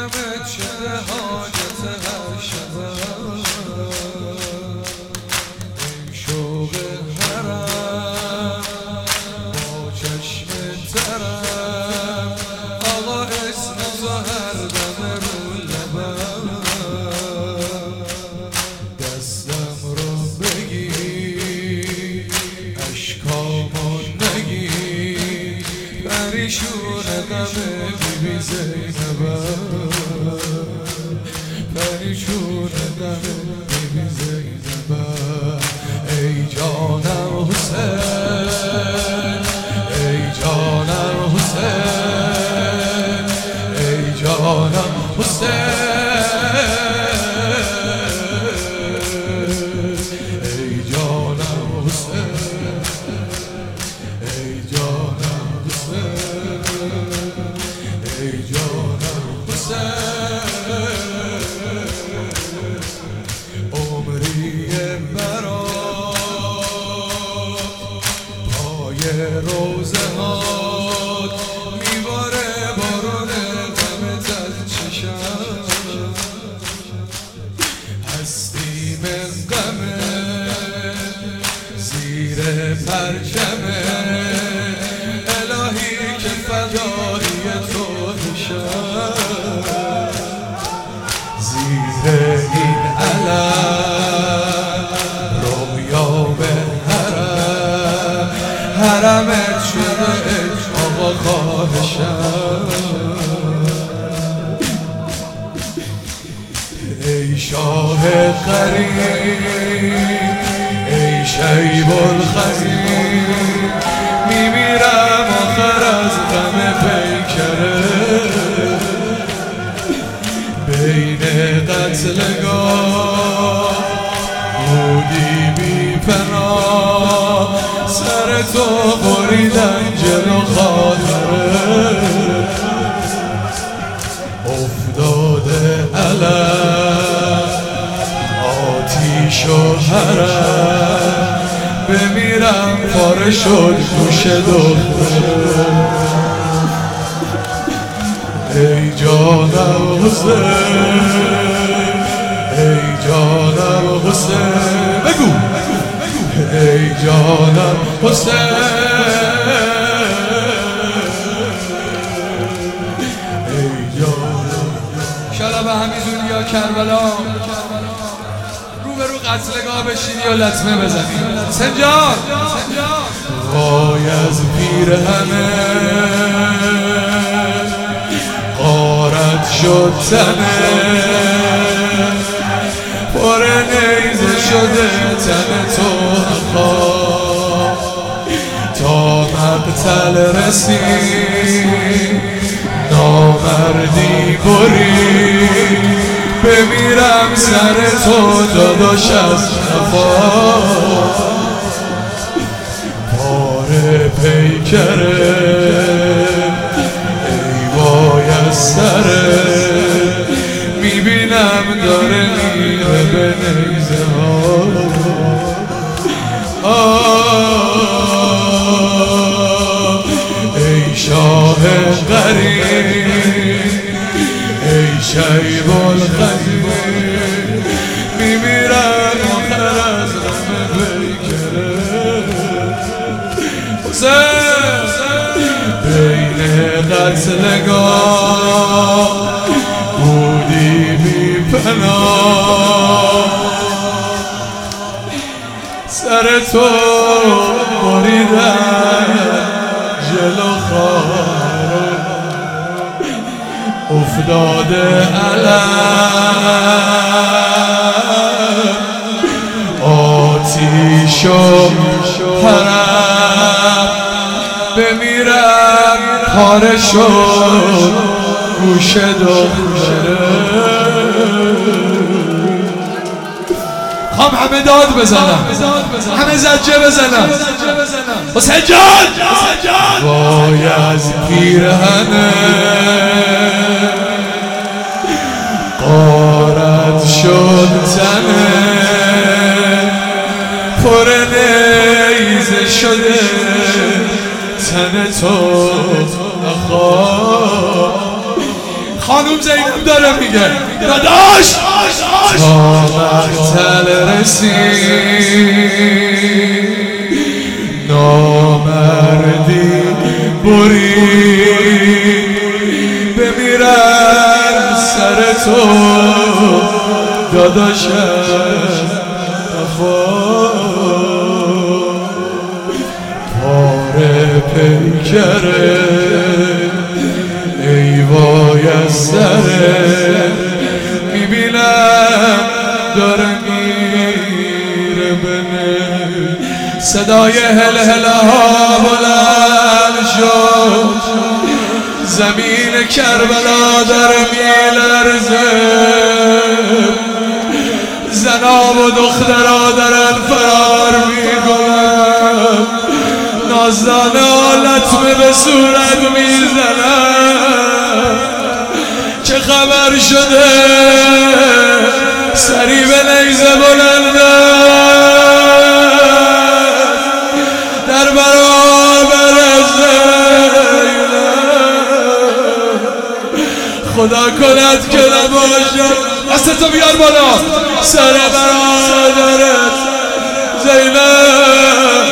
غمت شده حاجت هر شبم ای شوق حرم با چشم ترم آقا اسم تو هر دم رو لبم دستم رو بگیر اشکامو نگیر پریشون غم بیبی زینبم پریشون غم بیبی زینبم ای جانم حسین ای جانم حسین ای جانم حسین ای جانم حسین ای جانم حسین ای جانم حسین عمری برات پای روزه هات میباره بارون غمت از چشم هستی من غمه زیر پرچمه الهی که فدایی تو بشم زیر این علم رویا به حرم حرمت شده آقا خواهشم ای شاه قریب ای شیب الخزیر میمیرم آخر از غم پیکره بین قتلگاه بودی بی پناه سر تو بریدن جلو خاطره افتاده علم آتیش و حرم بمیرم پاره شد گوش دختره ای جانم حسین ای جانم حسین بگو ای جانم حسین ای جانم شلب همیزونی یا کربلا رو به رو قتلگاه بشینی یا لطمه بزنی سنجان وای از پیرهنه غارت شد تنه پر نیزه شده تن تو آقا تا مقتل رسید نامردی بری بمیرم سر تو داداش از خفا پاره پیکره ای وای از سره میبینم داره میره به نیزه ای شاه غریب ای شیب الخزیر میمیرم آخر از غم پیکره حسین بین قتلگاه بودی بی پناه سر تو بریدن جلو خاره افتاده علم آتیش و حرم بمیرم پاره شد گوش دختره خواهم همه داد بزنم همه زجه بزنم حسین جان وای از پیرهنه غارت شد تنه پر نیزه شده تن تو خانوم زینب داره میگه داداش تا مقتل رسید نامردی برید بمیرم سر تو داداشم پاره پیکره ای وای از سره میبینم داره میره بنه صدای هلهله ها بلند شد زمین کربلا داره میلرزه زنا و دخترها دارن فرار میکنن نازدانه ها لطمه به صورت میزنن چه خبر شده سری به نیزه بلنده در برابر زینب خدا کند که نباشد دستتو بیار بالا سر برادرت زینب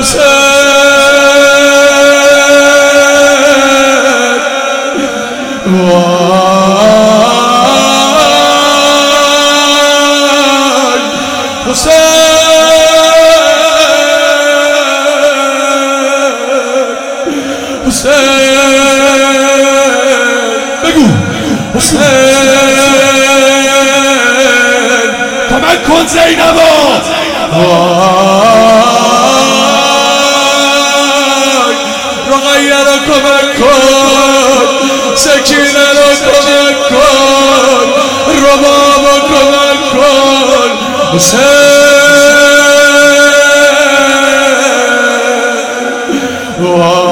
بگو حسین کمک کن زینبا رقیه رو کمک کن سکینه رو کمک کن رباب رو کمک کن حسین